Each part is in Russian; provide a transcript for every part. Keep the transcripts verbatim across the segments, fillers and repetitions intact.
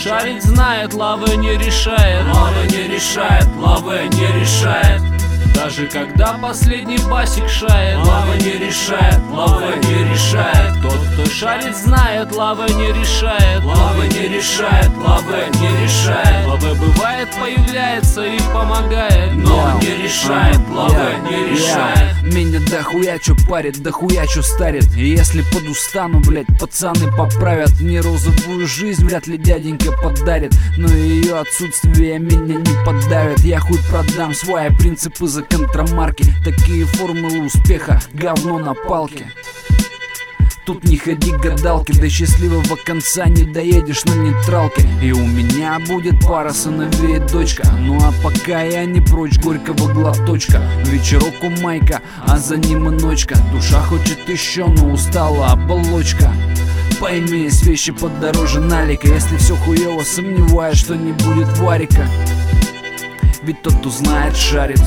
шарит, знает, лавы не решает. Лава не решает, лава не решает. Даже когда последний басик шает. Лава не решает, лава не решает. Тот, кто шарит, знает, лава не решает. Лава не решает, лава не решает. Лава бывает, появляется и помогает, но не решает, лава не решает. Меня дохуя чё парит, дохуя чё старит. И если подустану, блять, пацаны поправят. Мне розовую жизнь вряд ли дяденька подарит, но ее отсутствие меня не подавит. Я хуй продам свои принципы за контрамарки. Такие формулы успеха, говно на палке. Тут не ходи гадалки, до счастливого конца не доедешь на нейтралке. И у меня будет пара сыновей и дочка. Ну а пока я не прочь горького глоточка. Вечерок у Майка, а за ним и ночка. Душа хочет еще, но устала оболочка. Пойми, есть вещи подороже налика. Если все хуево, сомневаюсь, что не будет варика. Ведь тот, кто знает, шарит,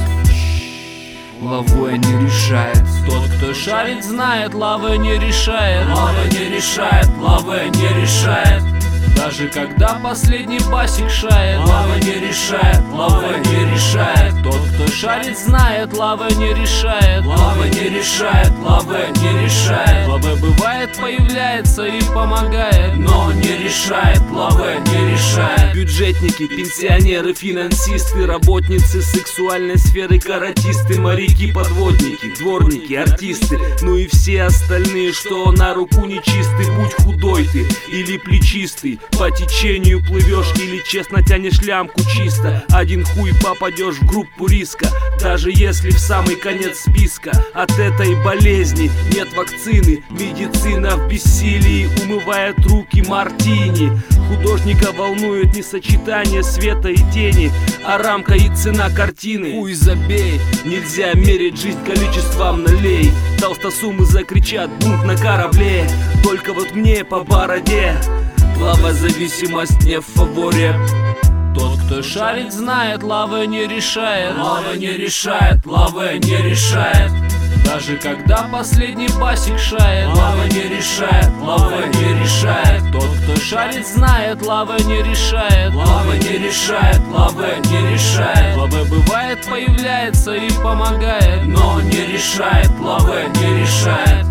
лавой не решает. Тот, кто шарит, знает, лава не решает. Лава не решает, лава не решает. Даже когда последний басик шает. Лава не решает, лава не решает. Тот, кто шарит, знает, лава не решает. Лава не решает, лава не решает. Лава бывает, появляется и помогает, но не решает, лава не решает. Бюджетники, пенсионеры, финансисты, работницы сексуальной сферы, каратисты, моряки, подводники, дворники, артисты, ну и все остальные, что на руку нечистый. Будь худой ты или плечистый, по течению плывешь или честно тянешь лямку чисто, один хуй попадешь в группу риска. Даже если в самый конец списка от этой болезни нет вакцины, медицина в бессилии умывает руки мартини. Художника волнует не сочетание света и тени, а рамка и цена картины. Хуй забей, нельзя мерить жизнь количеством нулей. Толстосумы закричат бунт на корабле, только вот мне по бороде. Лава зависимость не в фаворе. Тот, кто шарит, знает, лава не решает. Лава не решает, лава не решает. Даже когда последний басик шает. Лава не решает, лава не решает. Тот, кто шарит, знает, лава не решает. Лава не решает, лава не решает. Лава бывает, появляется и помогает, но не решает, лава не решает.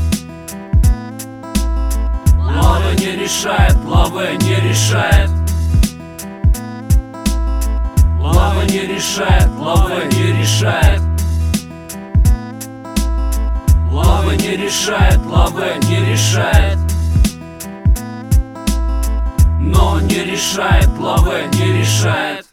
Лава не решает, лава не решает. Лава не решает, лава не решает. Лава не решает, лава не решает. Но не решает, лава не решает.